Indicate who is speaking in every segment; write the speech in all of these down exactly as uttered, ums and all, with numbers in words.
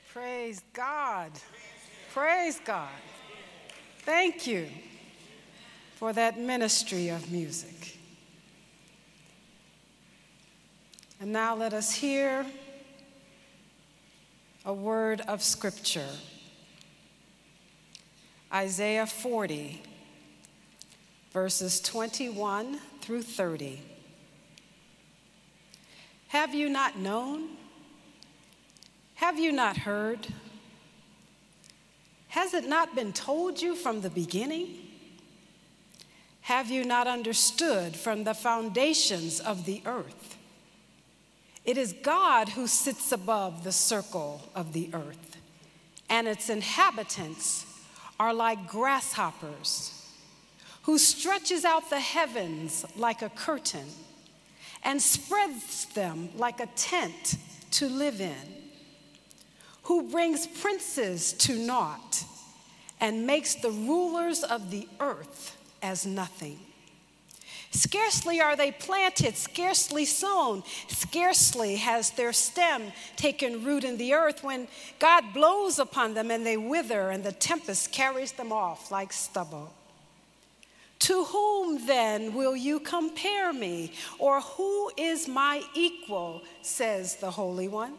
Speaker 1: Praise God. Praise God. Thank you for that ministry of music. And now let us hear a word of scripture. Isaiah forty, verses twenty-one through thirty. Have you not known? Have you not heard? Has it not been told you from the beginning? Have you not understood from the foundations of the earth? It is God who sits above the circle of the earth, and its inhabitants are like grasshoppers, who stretches out the heavens like a curtain and spreads them like a tent to live in, who brings princes to naught and makes the rulers of the earth as nothing. Scarcely are they planted, scarcely sown, scarcely has their stem taken root in the earth when God blows upon them and they wither and the tempest carries them off like stubble. To whom then will you compare me? Or who is my equal, says the Holy One?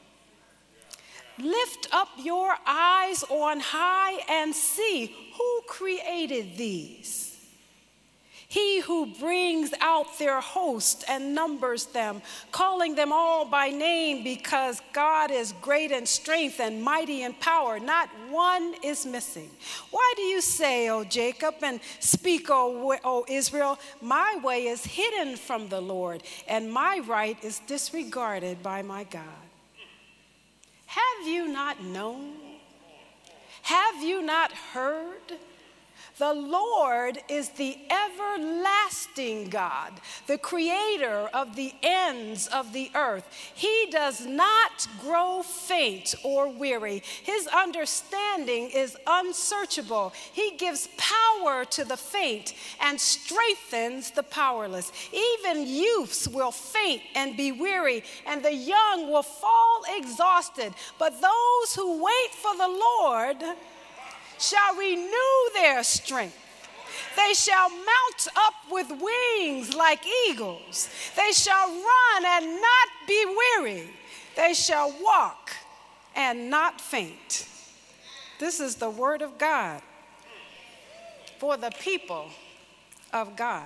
Speaker 1: Lift up your eyes on high and see who created these. He who brings out their host and numbers them, calling them all by name, because God is great in strength and mighty in power. Not one is missing. Why do you say, O Jacob, and speak, O, o Israel, my way is hidden from the Lord, and my right is disregarded by my God? Have you not known? Have you not heard? The Lord is the everlasting God, the creator of the ends of the earth. He does not grow faint or weary. His understanding is unsearchable. He gives power to the faint and strengthens the powerless. Even youths will faint and be weary, and the young will fall exhausted. But those who wait for the Lord shall renew their strength. They shall mount up with wings like eagles. They shall run and not be weary. They shall walk and not faint. This is the word of God for the people of God.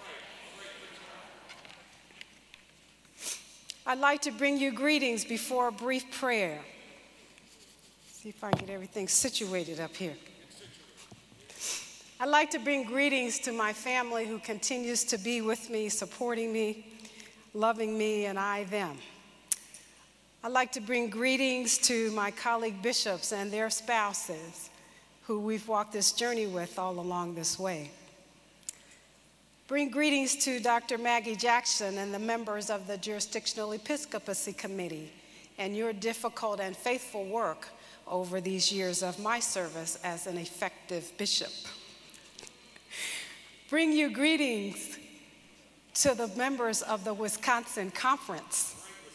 Speaker 1: I'd like to bring you greetings before a brief prayer. See if I can get everything situated up here. I'd like to bring greetings to my family who continues to be with me, supporting me, loving me, and I them. I'd like to bring greetings to my colleague bishops and their spouses who we've walked this journey with all along this way. Bring greetings to Doctor Maggie Jackson and the members of the Jurisdictional Episcopacy Committee and your difficult and faithful work over these years of my service as an effective bishop. Bring you greetings to the members of the Wisconsin Conference,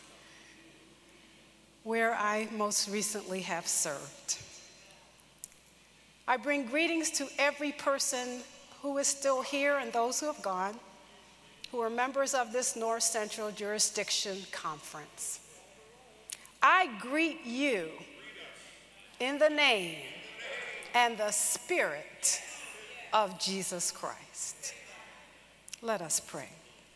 Speaker 1: where I most recently have served. I bring greetings to every person who is still here and those who have gone, who are members of this North Central Jurisdiction Conference. I greet you in the name and the Spirit of Jesus Christ. Let us pray.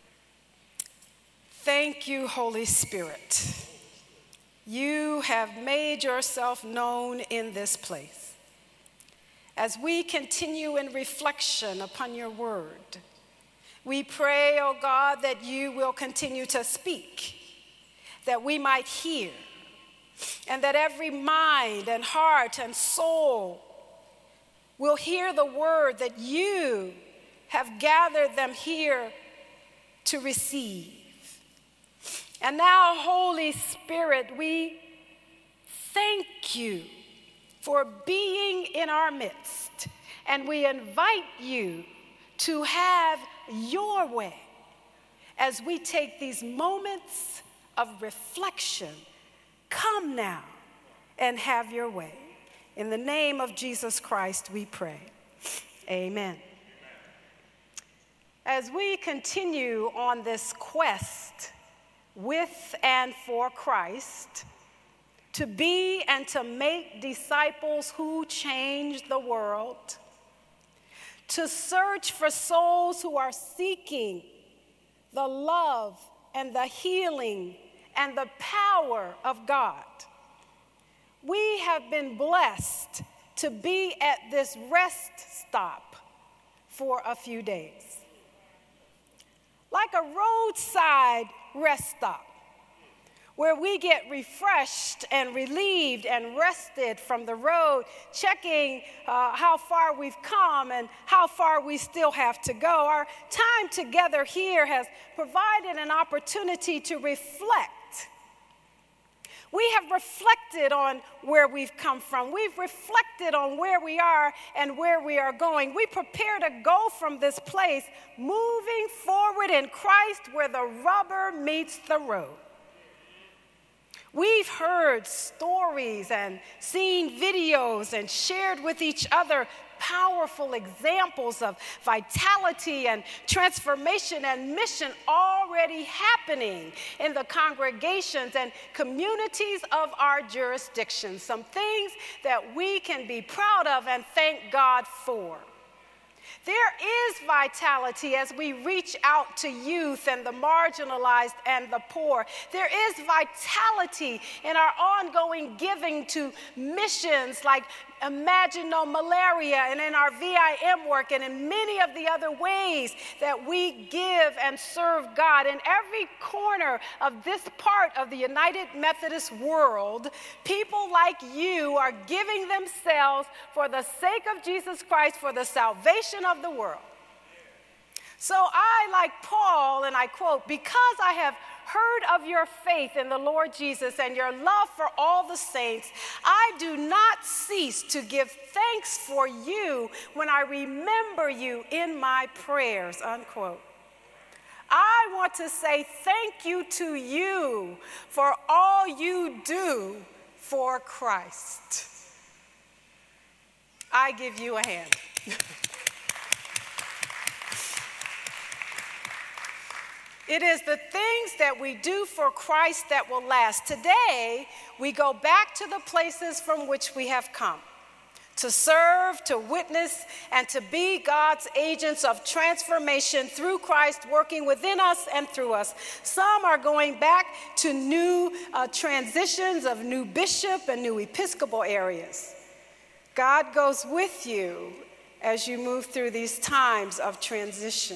Speaker 1: Thank you, Holy Spirit. You have made yourself known in this place. As we continue in reflection upon your word, we pray, oh God, that you will continue to speak, that we might hear, and that every mind and heart and soul will hear the word that you have gathered them here to receive. And now, Holy Spirit, we thank you for being in our midst, and we invite you to have your way as we take these moments of reflection. Come now and have your way. In the name of Jesus Christ, we pray. Amen. As we continue on this quest with and for Christ, to be and to make disciples who change the world, to search for souls who are seeking the love and the healing and the power of God, we have been blessed to be at this rest stop for a few days. Like a roadside rest stop, where we get refreshed and relieved and rested from the road, checking uh, how far we've come and how far we still have to go. Our time together here has provided an opportunity to reflect. We have reflected on where we've come from. We've reflected on where we are and where we are going. We prepare to go from this place, moving forward in Christ where the rubber meets the road. We've heard stories and seen videos and shared with each other powerful examples of vitality and transformation and mission already happening in the congregations and communities of our jurisdiction. Some things that we can be proud of and thank God for. There is vitality as we reach out to youth and the marginalized and the poor. There is vitality in our ongoing giving to missions like Imagine No Malaria, and in our V I M work, and in many of the other ways that we give and serve God. In every corner of this part of the United Methodist world, people like you are giving themselves for the sake of Jesus Christ, for the salvation of the world. So I, like Paul, and I quote, because I have heard of your faith in the Lord Jesus and your love for all the saints, I do not cease to give thanks for you when I remember you in my prayers, unquote. I want to say thank you to you for all you do for Christ. I give you a hand. It is the things that we do for Christ that will last. Today, we go back to the places from which we have come, to serve, to witness, and to be God's agents of transformation through Christ working within us and through us. Some are going back to new uh, transitions of new bishop and new episcopal areas. God goes with you as you move through these times of transition.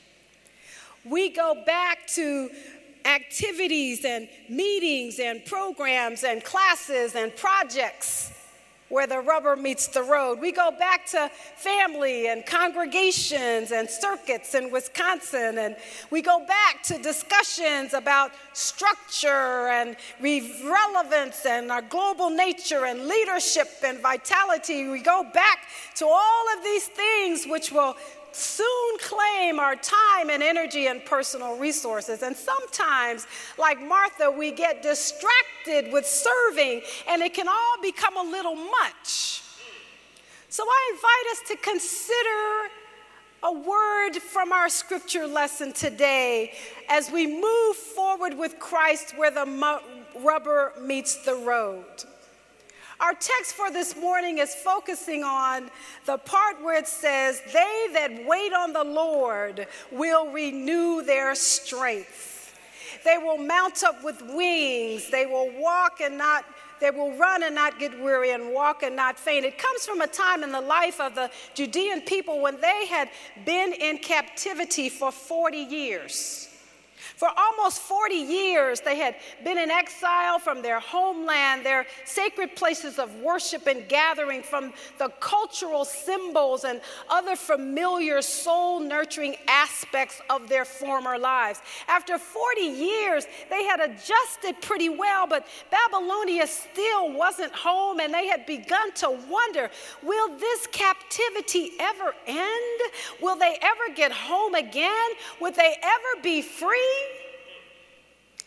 Speaker 1: We go back to activities and meetings and programs and classes and projects where the rubber meets the road. We go back to family and congregations and circuits in Wisconsin, and we go back to discussions about structure and relevance and our global nature and leadership and vitality. We go back to all of these things which will soon claim our time and energy and personal resources. And sometimes, like Martha, we get distracted with serving, and it can all become a little much. So I invite us to consider a word from our scripture lesson today as we move forward with Christ where the mu- rubber meets the road. Our text for this morning is focusing on the part where it says, they that wait on the Lord will renew their strength. They will mount up with wings. They will walk and not, they will run and not get weary and walk and not faint. It comes from a time in the life of the Judean people when they had been in captivity for forty years. For almost forty years, they had been in exile from their homeland, their sacred places of worship and gathering, from the cultural symbols and other familiar soul-nurturing aspects of their former lives. After forty years, they had adjusted pretty well, but Babylonia still wasn't home, and they had begun to wonder, will this captivity ever end? Will they ever get home again? Would they ever be free?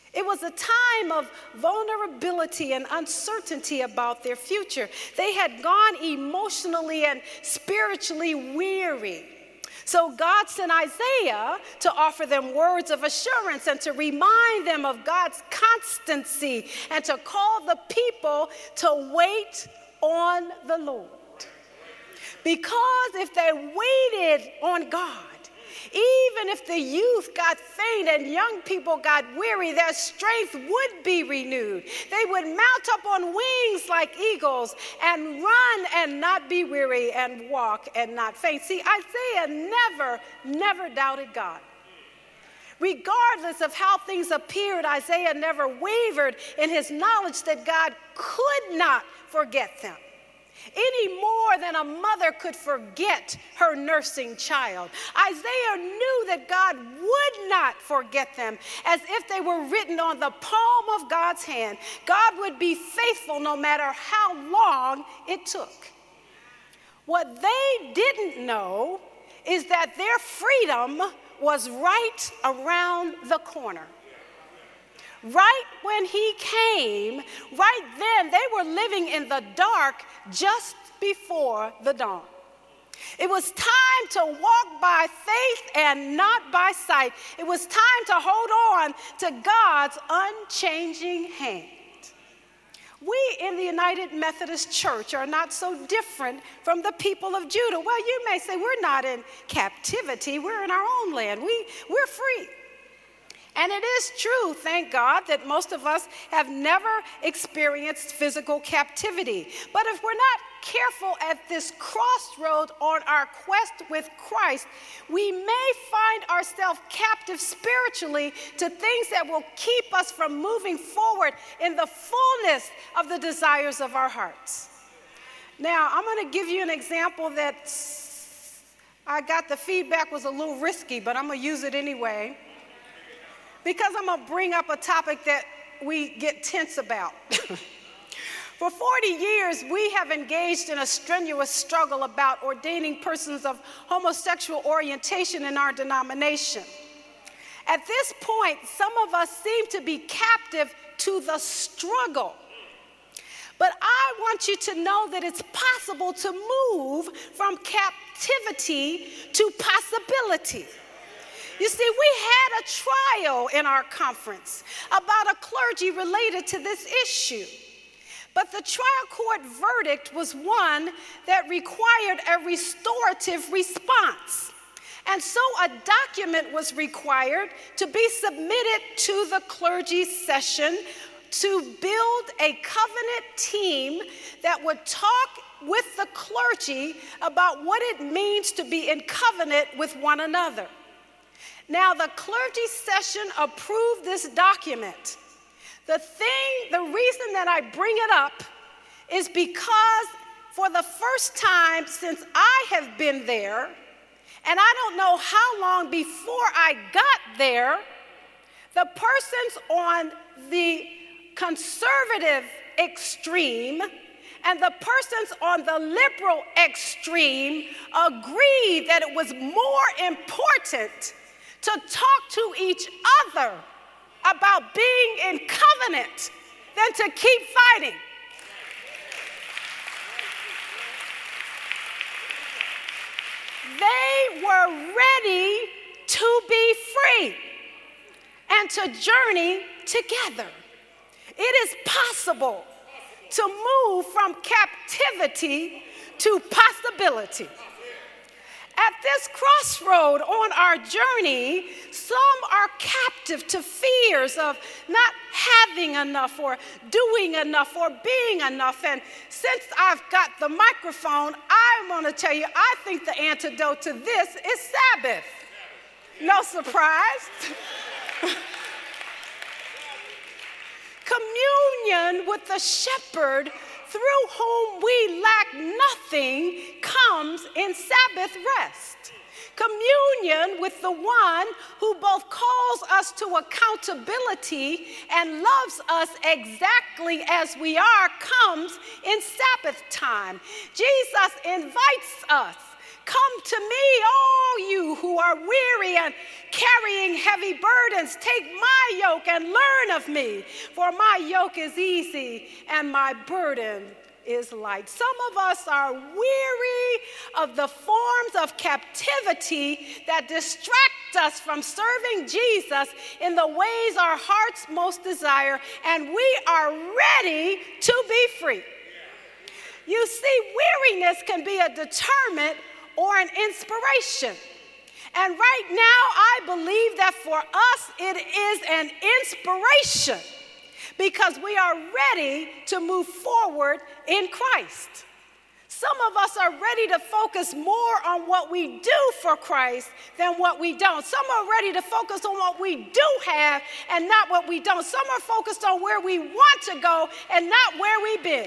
Speaker 1: It was a time of vulnerability and uncertainty about their future. They had gone emotionally and spiritually weary. So God sent Isaiah to offer them words of assurance and to remind them of God's constancy and to call the people to wait on the Lord. Because if they waited on God, even if the youth got faint and young people got weary, their strength would be renewed. They would mount up on wings like eagles and run and not be weary and walk and not faint. See, Isaiah never, never doubted God. Regardless of how things appeared, Isaiah never wavered in his knowledge that God could not forget them, any more than a mother could forget her nursing child. Isaiah knew that God would not forget them, as if they were written on the palm of God's hand. God would be faithful no matter how long it took. What they didn't know is that their freedom was right around the corner. Right when he came, right then, they were living in the dark just before the dawn. It was time to walk by faith and not by sight. It was time to hold on to God's unchanging hand. We in the United Methodist Church are not so different from the people of Judah. Well, you may say we're not in captivity. We're in our own land. We, we're free. And it is true, thank God, that most of us have never experienced physical captivity. But if we're not careful at this crossroad on our quest with Christ, we may find ourselves captive spiritually to things that will keep us from moving forward in the fullness of the desires of our hearts. Now, I'm going to give you an example that I got the feedback was a little risky, but I'm going to use it anyway, because I'm going to bring up a topic that we get tense about. For forty years, we have engaged in a strenuous struggle about ordaining persons of homosexual orientation in our denomination. At this point, some of us seem to be captive to the struggle. But I want you to know that it's possible to move from captivity to possibility. You see, we had a trial in our conference about a clergy related to this issue. But the trial court verdict was one that required a restorative response. And so a document was required to be submitted to the clergy session to build a covenant team that would talk with the clergy about what it means to be in covenant with one another. Now, the clergy session approved this document. The thing, the reason that I bring it up is because for the first time since I have been there, and I don't know how long before I got there, the persons on the conservative extreme and the persons on the liberal extreme agreed that it was more important to talk to each other about being in covenant than to keep fighting. They were ready to be free and to journey together. It is possible to move from captivity to possibility. At this crossroad on our journey, some are captive to fears of not having enough or doing enough or being enough. And since I've got the microphone, I want to tell you, I think the antidote to this is Sabbath. No surprise. Communion with the shepherd through whom we lack nothing comes in Sabbath rest. Communion with the one who both calls us to accountability and loves us exactly as we are comes in Sabbath time. Jesus invites us, Come to me, all you who are weary and carrying heavy burdens. Take my yoke and learn of me, for my yoke is easy and my burden is light. Some of us are weary of the forms of captivity that distract us from serving Jesus in the ways our hearts most desire, and we are ready to be free. You see, weariness can be a deterrent or an inspiration. And right now, I believe that for us, it is an inspiration because we are ready to move forward in Christ. Some of us are ready to focus more on what we do for Christ than what we don't. Some are ready to focus on what we do have and not what we don't. Some are focused on where we want to go and not where we've been.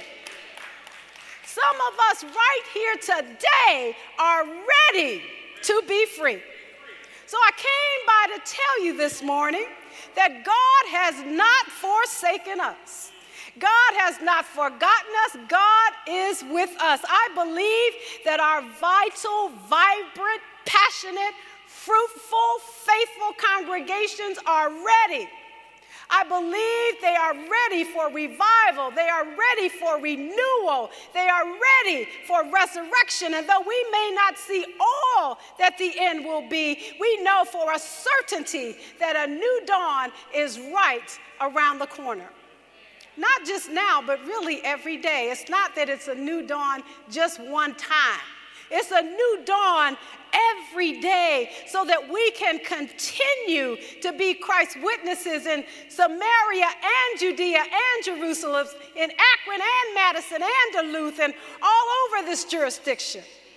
Speaker 1: Some of us right here today are ready to be free. So I came by to tell you this morning that God has not forsaken us. God has not forgotten us. God is with us. I believe that our vital, vibrant, passionate, fruitful, faithful congregations are ready. I believe they are ready for revival. They are ready for renewal. They are ready for resurrection. And though we may not see all that the end will be, we know for a certainty that a new dawn is right around the corner. Not just now, but really every day. It's not that it's a new dawn just one time. It's a new dawn every day so that we can continue to be Christ's witnesses in Samaria and Judea and Jerusalem, in Akron and Madison and Duluth and all over this jurisdiction.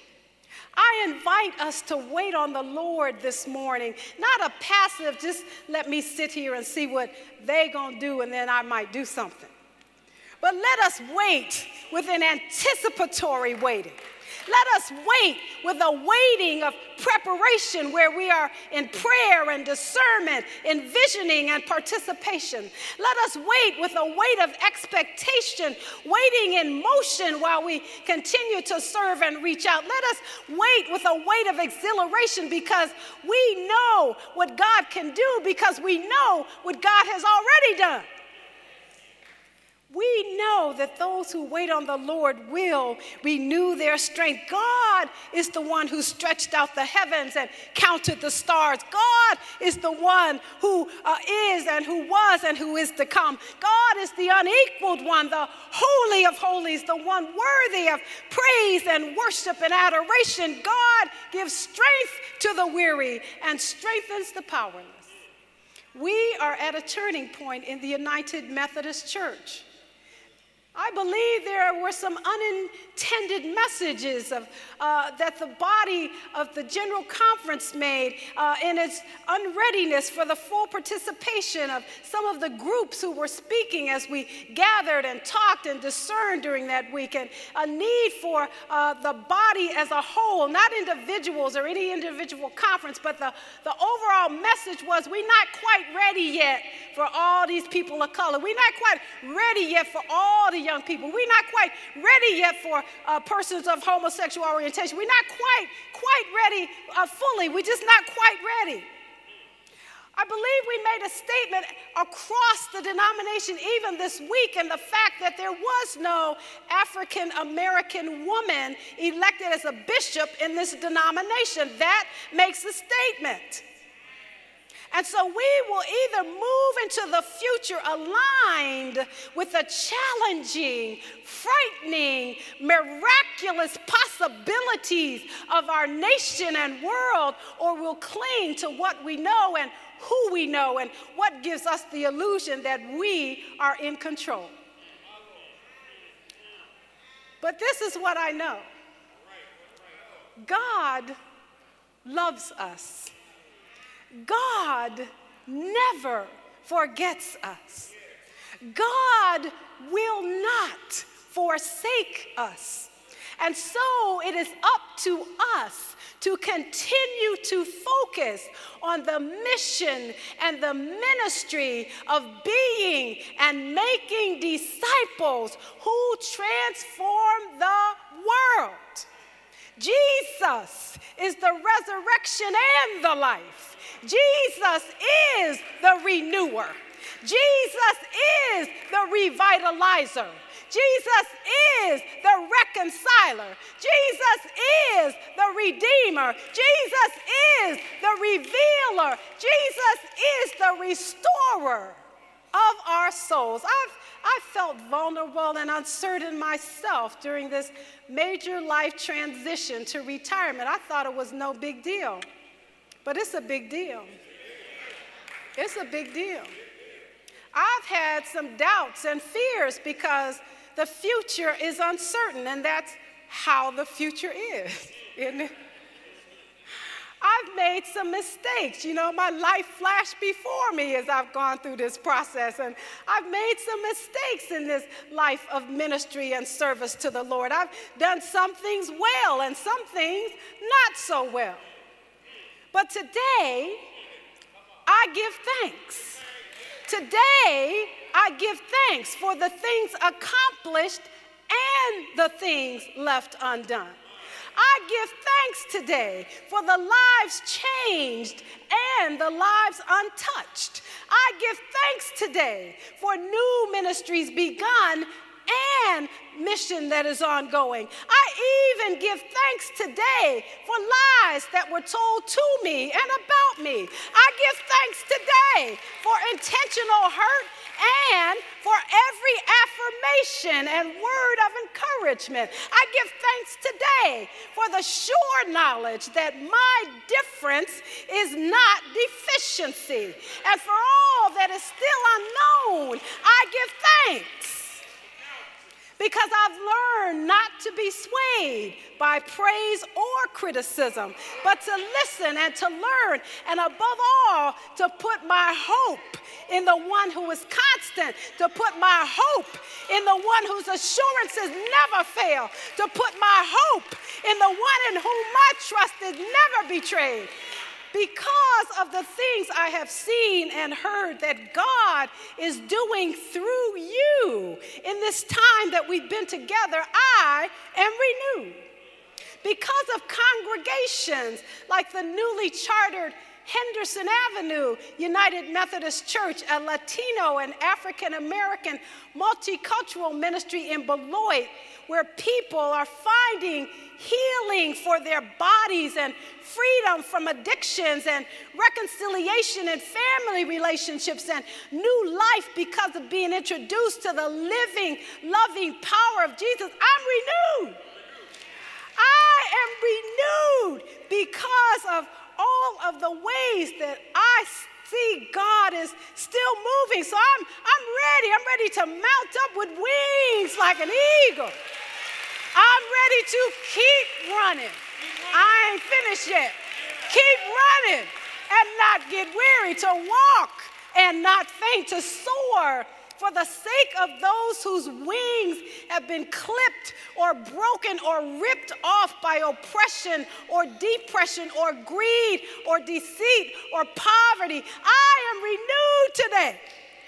Speaker 1: I invite us to wait on the Lord this morning, not a passive, just let me sit here and see what they're going to do and then I might do something. But let us wait with an anticipatory waiting. Let us wait with a waiting of preparation where we are in prayer and discernment, envisioning and participation. Let us wait with a weight of expectation, waiting in motion while we continue to serve and reach out. Let us wait with a weight of exhilaration because we know what God can do, because we know what God has already done. We know that those who wait on the Lord will renew their strength. God is the one who stretched out the heavens and counted the stars. God is the one who uh, is and who was and who is to come. God is the unequaled one, the holy of holies, the one worthy of praise and worship and adoration. God gives strength to the weary and strengthens the powerless. We are at a turning point in the United Methodist Church. I believe there were some unintended messages of, uh, that the body of the General Conference made uh, in its unreadiness for the full participation of some of the groups who were speaking as we gathered and talked and discerned during that weekend. A need for uh, the body as a whole, not individuals or any individual conference, but the, the overall message was we're not quite ready yet for all these people of color. We're not quite ready yet for all the young people. We're not quite ready yet for uh, persons of homosexual orientation. We're not quite, quite ready uh, fully. We're just not quite ready. I believe we made a statement across the denomination even this week, and the fact that there was no African American woman elected as a bishop in this denomination. That makes a statement. And so we will either move into the future aligned with the challenging, frightening, miraculous possibilities of our nation and world, or we'll cling to what we know and who we know and what gives us the illusion that we are in control. But this is what I know. God loves us. God never forgets us. God will not forsake us. And so it is up to us to continue to focus on the mission and the ministry of being and making disciples who transform the world. Jesus is the resurrection and the life. Jesus is the renewer. Jesus is the revitalizer. Jesus is the reconciler. Jesus is the redeemer. Jesus is the revealer. Jesus is the restorer of our souls. I've, I felt vulnerable and uncertain myself during this major life transition to retirement. I thought it was no big deal, but it's a big deal. It's a big deal. I've had some doubts and fears because the future is uncertain, and that's how the future is, isn't it? I've made some mistakes. You know, my life flashed before me as I've gone through this process, and I've made some mistakes in this life of ministry and service to the Lord. I've done some things well and some things not so well. But today, I give thanks. Today, I give thanks for the things accomplished and the things left undone. I give thanks today for the lives changed and the lives untouched. I give thanks today for new ministries begun and mission that is ongoing. I even give thanks today for lies that were told to me and about me. I give thanks today for intentional hurt and for every affirmation and word of encouragement. I give thanks today for the sure knowledge that my difference is not deficiency. And for all that is still unknown, I give thanks. Because I've learned not to be swayed by praise or criticism, but to listen and to learn, and above all, to put my hope in the one who is constant, to put my hope in the one whose assurances never fail, to put my hope in the one in whom my trust is never betrayed. Because of the things I have seen and heard that God is doing through you in this time that we've been together, I am renewed. Because of congregations like the newly chartered Henderson Avenue United Methodist Church, a Latino and African American multicultural ministry in Beloit, where people are finding healing for their bodies and freedom from addictions and reconciliation in family relationships and new life because of being introduced to the living, loving power of Jesus. I'm renewed. I am renewed because of all of the ways that I see God is still moving. So I'm, I'm ready. I'm ready to mount up with wings like an eagle. I'm ready to keep running. I ain't finished yet. Keep running and not get weary, to walk and not faint, to soar for the sake of those whose wings have been clipped or broken or ripped off by oppression or depression or greed or deceit or poverty. I am renewed today.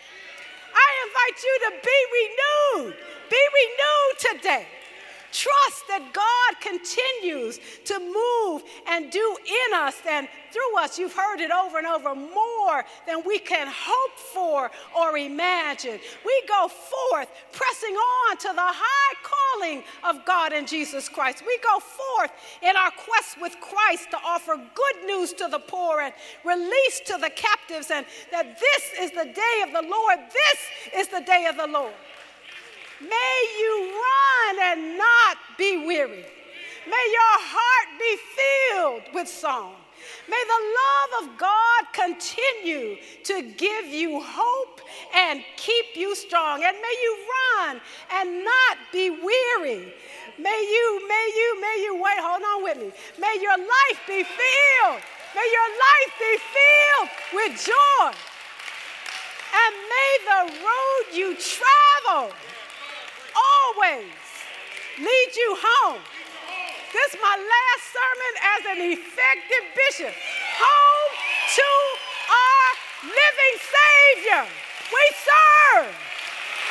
Speaker 1: I invite you to be renewed. Be renewed today. Trust that God continues to move and do in us and through us. You've heard it over and over, more than we can hope for or imagine. We go forth pressing on to the high calling of God in Jesus Christ. We go forth in our quest with Christ to offer good news to the poor and release to the captives, and that this is the day of the Lord. This is the day of the Lord. May you run and not be weary. May your heart be filled with song. May the love of God continue to give you hope and keep you strong. And may you run and not be weary. May you, may you, may you, wait, hold on with me. May your life be filled. May your life be filled with joy. And may the road you travel always lead you home. This is my last sermon as an effective bishop. Home to our living Savior. We serve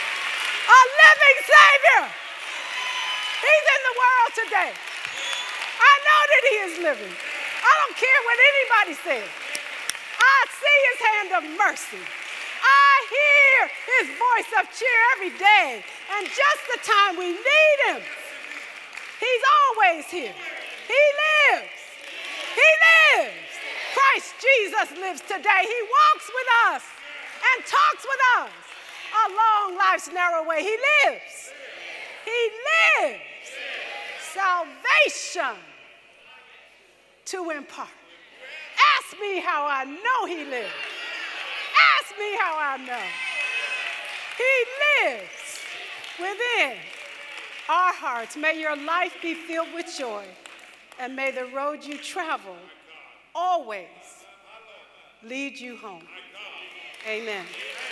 Speaker 1: a living Savior. He's in the world today. I know that he is living. I don't care what anybody says. I see his hand of mercy. I hear his voice of cheer every day. And just the time we need him, he's always here. He lives. He lives. Christ Jesus lives today. He walks with us and talks with us along life's narrow way. He lives. He lives. Salvation to impart. Ask me how I know he lives. Ask me how I know. He lives within our hearts. May your life be filled with joy, and may the road you travel always lead you home. Amen.